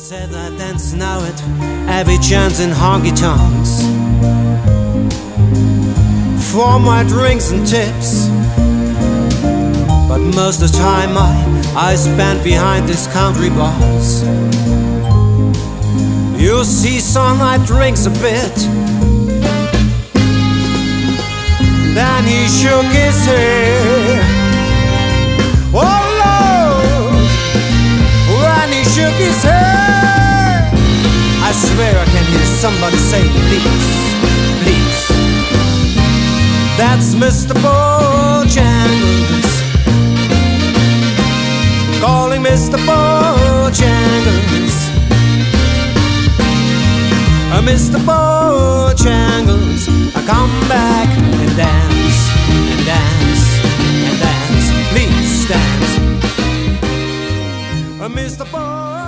Said that dance now at every chance in honky tonks for my drinks and tips. But most of the time I spent behind these country bars. You see, Sunlight drinks a bit, then he shook his head. Oh Lord, when he shook his head, I swear I can hear somebody say, please, please. That's Mr. Bojangles, calling Mr. Bojangles. Mr. Bojangles, come back and dance, and dance, and dance. Please dance, Mr. Bojangles.